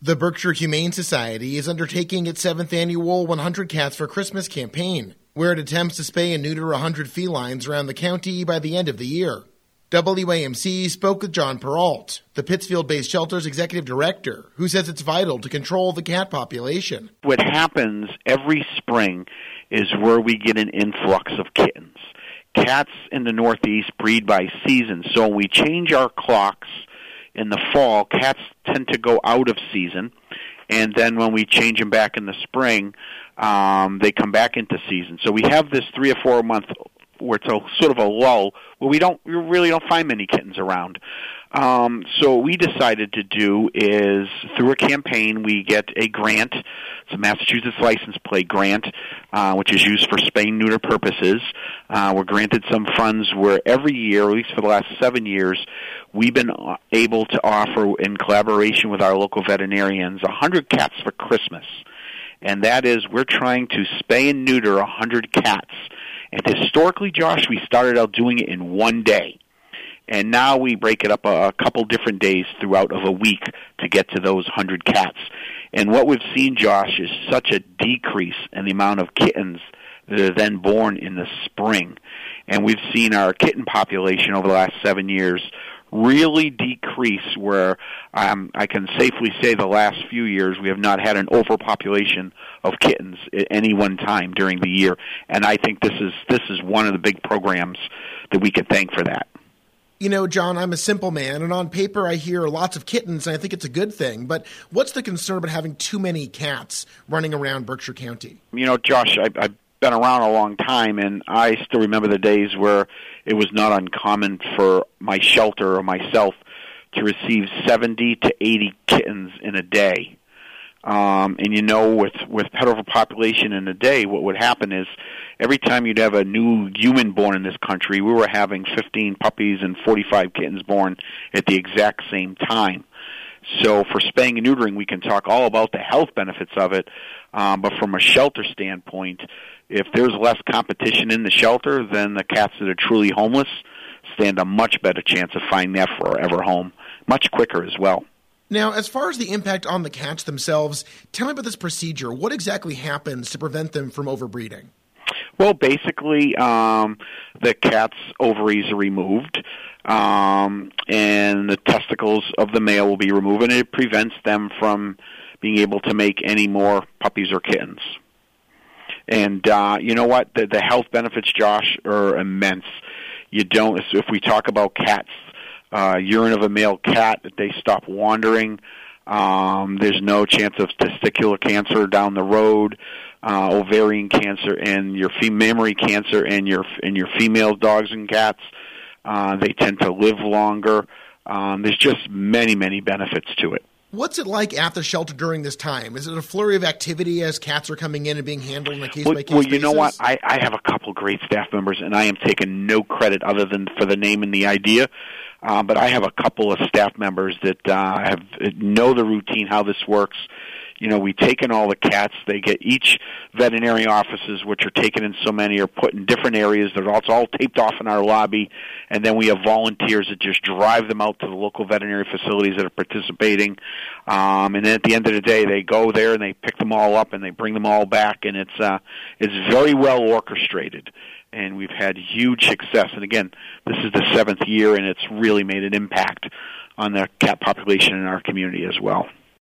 The Berkshire Humane Society is undertaking its 7th annual 100 Cats for Christmas campaign, where it attempts to spay and neuter 100 felines around the county by the end of the year. WAMC spoke with John Peralt, the Pittsfield-based shelter's executive director, who says it's vital to control the cat population. What happens every spring is where we get an influx of kittens. Cats in the Northeast breed by season, so when we change our clocks in the fall, cats tend to go out of season, and then when we change them back in the spring, they come back into season. So we have this 3 or 4 month where it's a sort of a lull where we really don't find many kittens around. So what we decided to do is, through a campaign, we get a grant. It's a Massachusetts license plate grant, which is used for spay and neuter purposes. We're granted some funds where every year, at least for the last 7 years, we've been able to offer, in collaboration with our local veterinarians, 100 cats for Christmas. And that is, we're trying to spay and neuter 100 cats. And historically, Josh, we started out doing it in one day. And now we break it up a couple different days throughout of a week to get to those 100 cats. And what we've seen, Josh, is such a decrease in the amount of kittens that are then born in the spring. And we've seen our kitten population over the last 7 years really decrease, where I can safely say the last few years we have not had an overpopulation of kittens at any one time during the year. And I think this is one of the big programs that we can thank for that. You know, John, I'm a simple man, and on paper I hear lots of kittens, and I think it's a good thing. But what's the concern about having too many cats running around Berkshire County? You know, Josh, I've been around a long time, and I still remember the days where it was not uncommon for my shelter or myself to receive 70 to 80 kittens in a day. And you know, with pet overpopulation in a day, what would happen is every time you'd have a new human born in this country, we were having 15 puppies and 45 kittens born at the exact same time. So for spaying and neutering, we can talk all about the health benefits of it, but from a shelter standpoint, if there's less competition in the shelter, then the cats that are truly homeless stand a much better chance of finding their forever home, much quicker as well. Now, as far as the impact on the cats themselves, tell me about this procedure. What exactly happens to prevent them from overbreeding? Well, basically, the cat's ovaries are removed, and the testicles of the male will be removed, and it prevents them from being able to make any more puppies or kittens. And you know what? The health benefits, Josh, are immense. If we talk about cats, urine of a male cat, they stop wandering. There's no chance of testicular cancer down the road, ovarian cancer, and your mammary cancer, and your female dogs and cats. They tend to live longer. There's just many, many benefits to it. What's it like at the shelter during this time? Is it a flurry of activity as cats are coming in and being handled on a case-by-case basis? Well, you know what? I have a couple great staff members, and I am taking no credit other than for the name and the idea. But I have a couple of staff members that know the routine, how this works. You know, we take in all the cats. They get each veterinary offices, which are taken in so many, are put in different areas. They're all taped off in our lobby, and then we have volunteers that just drive them out to the local veterinary facilities that are participating. And then at the end of the day, they go there and they pick them all up and they bring them all back, and it's very well orchestrated. And we've had huge success. And again, this is the 7th year, and it's really made an impact on the cat population in our community as well.